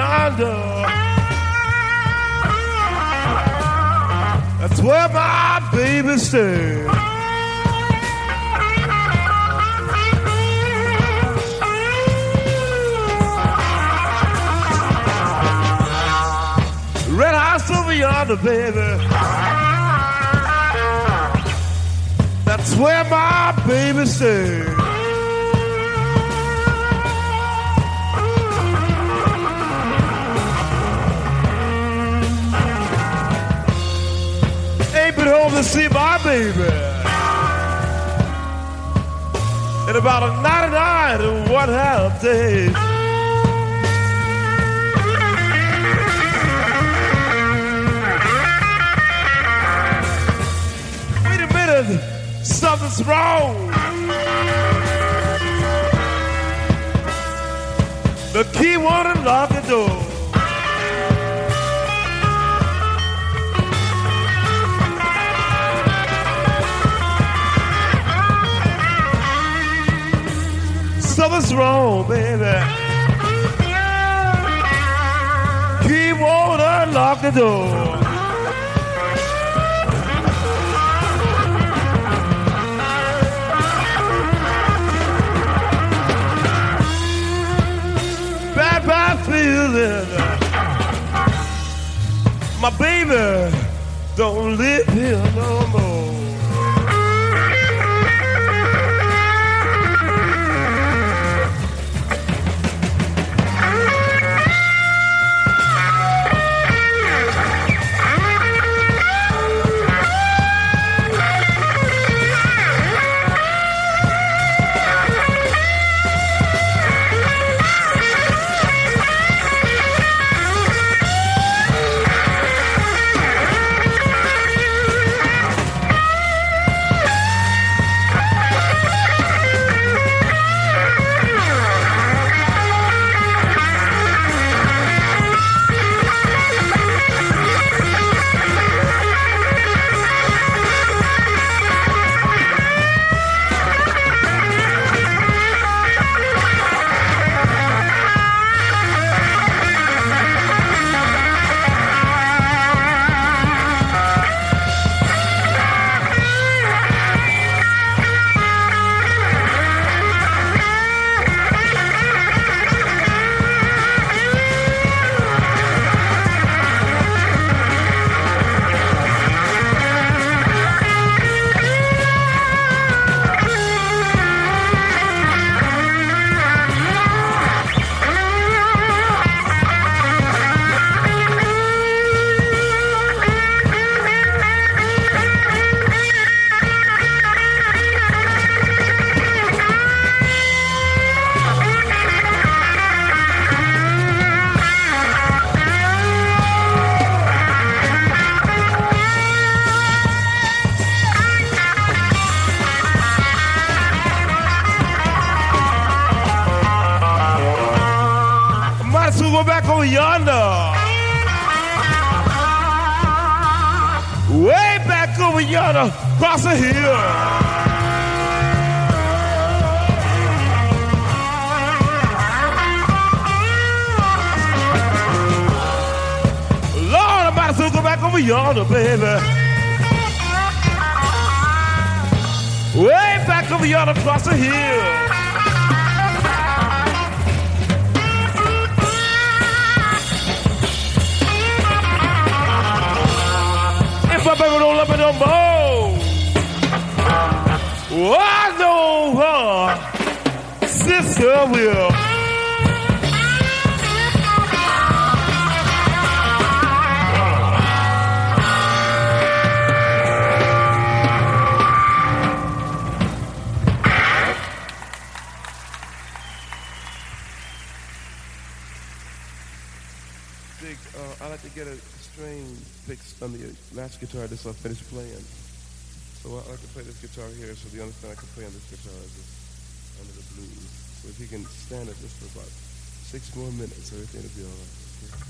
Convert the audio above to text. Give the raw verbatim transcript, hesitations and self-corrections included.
yonder. That's where my baby stays. Red house over yonder, baby. That's where my baby stays. Ain't been home to see my baby in about a ninety-nine and one half days. Wait a minute, something's wrong. The key won't unlock the door. Something's wrong, baby. Key won't unlock the door. Bad, bad feeling. My baby don't live here no more. Back over yonder, way back over yonder, across the hill. Lord, I might as well go back over yonder, baby. Way back over yonder, across the hill. My baby don't love me no more. Oh, I know her sister will. Big, uh, I like to get a string fixed on the last guitar this I'll finish playing. So I like to play this guitar here so the only thing I can play on this guitar is this under the blues. So if you can stand it just for about six more minutes, everything will be all right. Okay.